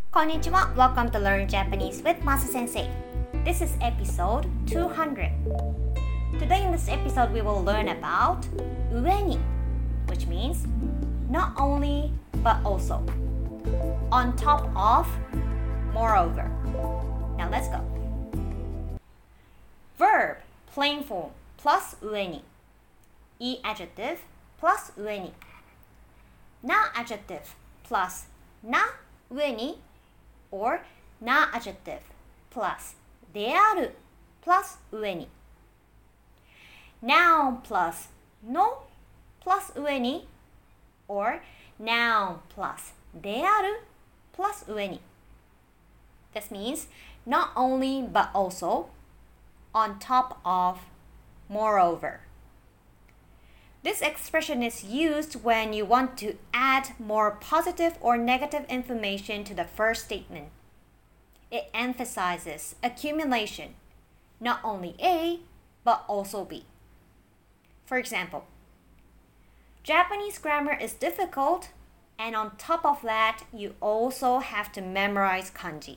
Konnichiwa, welcome to Learn Japanese with Masa Sensei. This is episode 200. Today in this episode we will learn about 上に, which means not only but also, on top of, moreover. Now let's go. Verb, plain form, plus 上に. E adjective plus 上に. Na adjective plus な上に or な adjective plus である plus 上に noun plus の plus 上に or noun plus である plus 上に This means not only but also, on top of, moreover. This expression is used when you want to add more positive or negative information to the first statement. It emphasizes accumulation, not only A, but also B. For example, Japanese grammar is difficult, and on top of that, you also have to memorize kanji.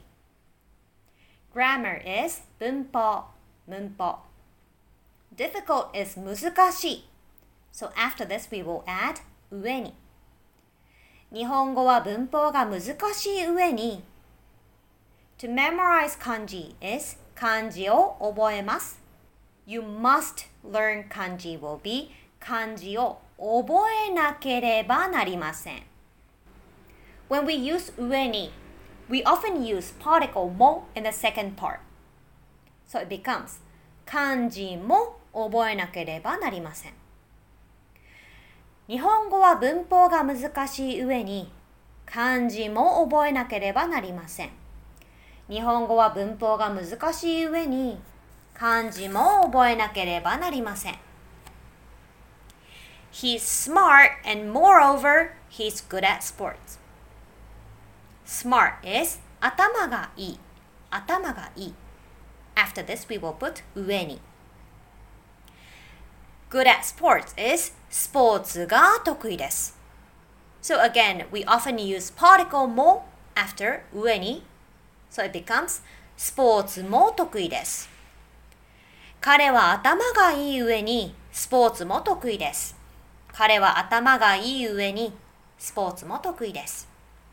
Grammar is 文法, 文法. Difficult is 難しい. So after this, we will add 上に. 日本語は文法が難しい上に To memorize kanji is 漢字を覚えます. You must learn kanji will be 漢字を覚えなければなりません. When we use 上に, we often use particle も in the second part. So it becomes 漢字も覚えなければなりません. 日本語は文法が難しい上に漢字も覚えなければなりません。日本語は文法が難しい上に漢字も覚えなければなりません。He's smart and moreover, he's good at sports. Smart is 頭がいい、頭がいい。After this, we will put 上に。Good at sports is スポーツが得意です。So again, we often use particle も after 上に。So it becomes スポーツも得意です。彼は頭がいい上にスポーツも得意です。彼は頭がいい上にスポーツも得意です。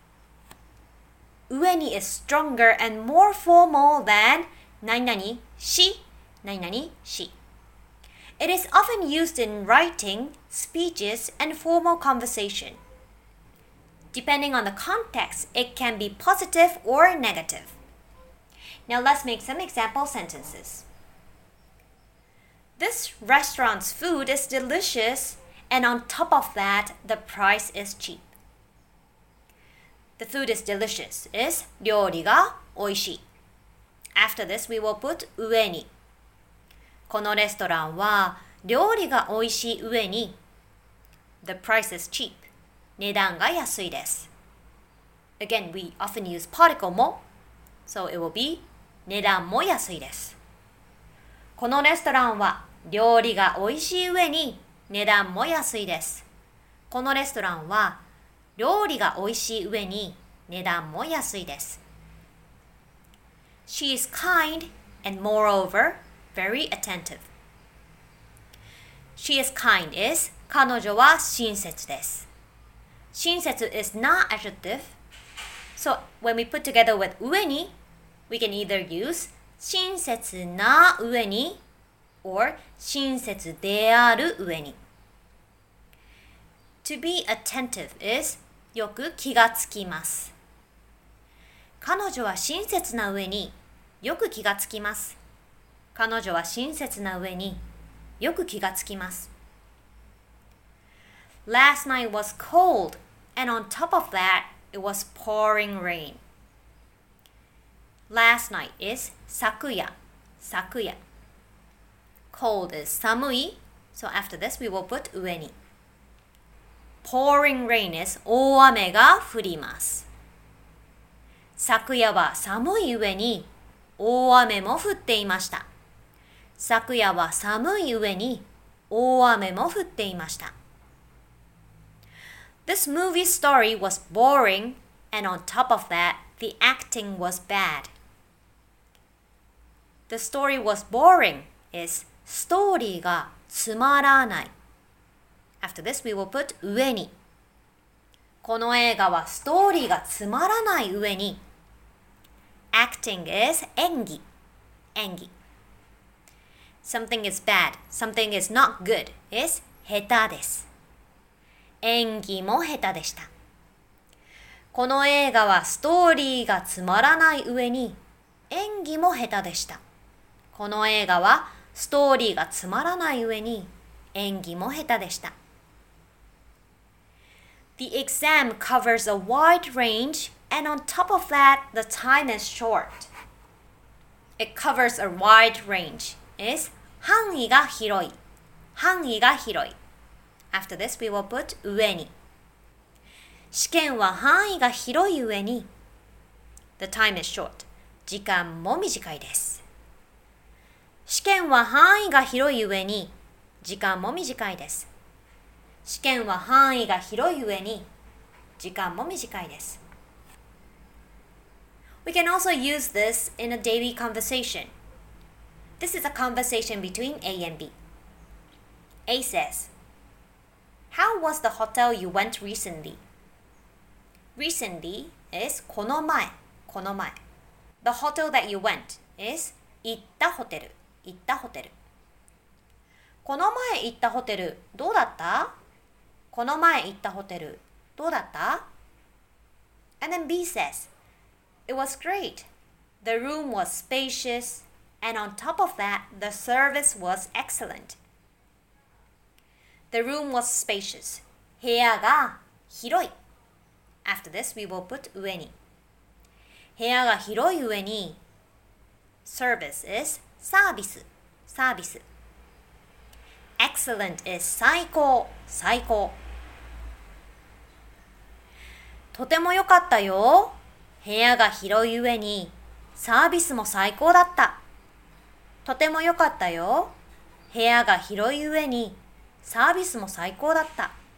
上に is stronger and more formal than 何々し、何々し。It is often used in writing, speeches, and formal conversation. Depending on the context, it can be positive or negative. Now let's make some example sentences. This restaurant's food is delicious, and on top of that, the price is cheap. The food is delicious is 料理が美味しい. After this, we will put 上に. このレストランは料理が美味しい上に The price is cheap. 値段が安いです。Again, we often use particle も So it will be 値段も安いです。このレストランは料理が美味しい上に値段も安いです。このレストランは料理が美味しい上に値段も安いです。She is kind and moreover, very attentive. She is kind is 彼女は親切です。親切 is not adjective. So when we put together with 上に, we can either use 親切な上に or 親切である上に。To be attentive is よく気がつきます。彼女は親切な上によく気がつきます。彼女は親切な上によく気がつきます。Last night was cold, and on top of that, it was pouring rain. Last night is 昨夜、昨夜。Cold is 寒い, so after this we will put 上に。Pouring rain is 大雨が降ります。昨夜は寒い上に大雨も降っていました。昨夜は寒い上に大雨も降っていました。This movie story was boring and on top of that, The acting was bad. The story was boring is ストーリーがつまらない。After this, we will put 上に。この映画はストーリーがつまらない上に。Acting is 演技。演技。Something is bad. Something is not good is 下手です。演技も下手でした。この映画はストーリーがつまらない上に演技も下手でした。この映画はストーリーがつまらない上に演技も下手でした。The exam covers a wide range and on top of that, the time is short. It covers a wide range is 範囲が広い。範囲が広い。After this, we will put 上に。試験は範囲が広い上に The time is short. 時間も短いです。試験は範囲が広い上に時間も短いです。試験は範囲が広い上に時間も短いです。We can also use this in a daily conversation. This is a conversation between A and B. A says, How was the hotel you went recently? Recently is この前、この前。The hotel that you went is 行ったホテル、行ったホテル。この前行ったホテル、どうだった？この前行ったホテル、どうだった？ And then B says, It was great. The room was spacious, and on top of that, the service was excellent. The room was spacious. 部屋が広い。After this, we will put 上に。部屋が広い上に Service is サービス、サービス。Excellent is 最高、最高。とても良かったよ。部屋が広い上にサービスも最高だった。とても良かったよ。部屋が広い上にサービスも最高だった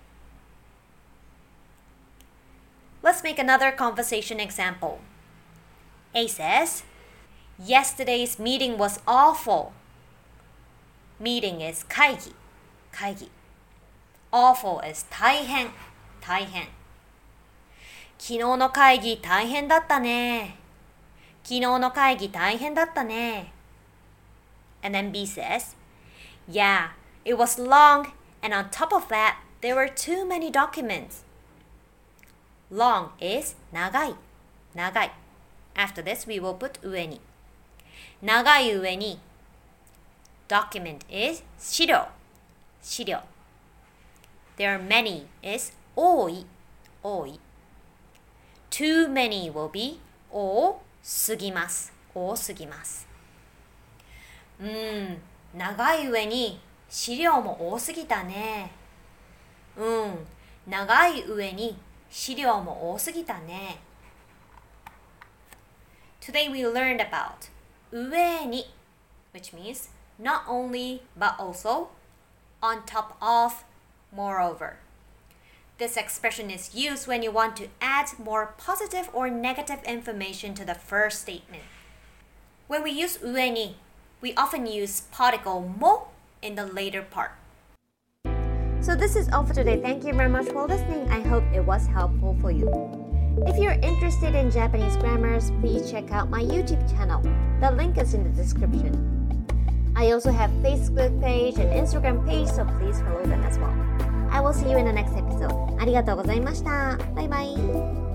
。Let's make another conversation example. A says, Yesterday's meeting was awful. Meeting is 会議、会議。Awful is 大変、大変。昨日の会議大変だったね。昨日の会議大変だったね。And then B says, Yeah, it was long, and on top of that, there were too many documents. Long is 長い、長い。After this, we will put 上に。長い上に Document is 資料、資料。There are many is 多い、多い。Too many will be 多すぎます、多すぎます。長い上に資料も多すぎたね。長い上に資料も多すぎたね。Today we learned about 上に which means not only but also, on top of, moreover. This expression is used when you want to add more positive or negative information to the first statement. When we use 上に, we often use particle も in the later part. So this is all for today. Thank you very much for listening. I hope it was helpful for you. If you're interested in Japanese grammars, please check out my YouTube channel. The link is in the description. I also have Facebook page and Instagram page, so please follow them as well. I will see you in the next episode. ありがとうございました。バイバイ。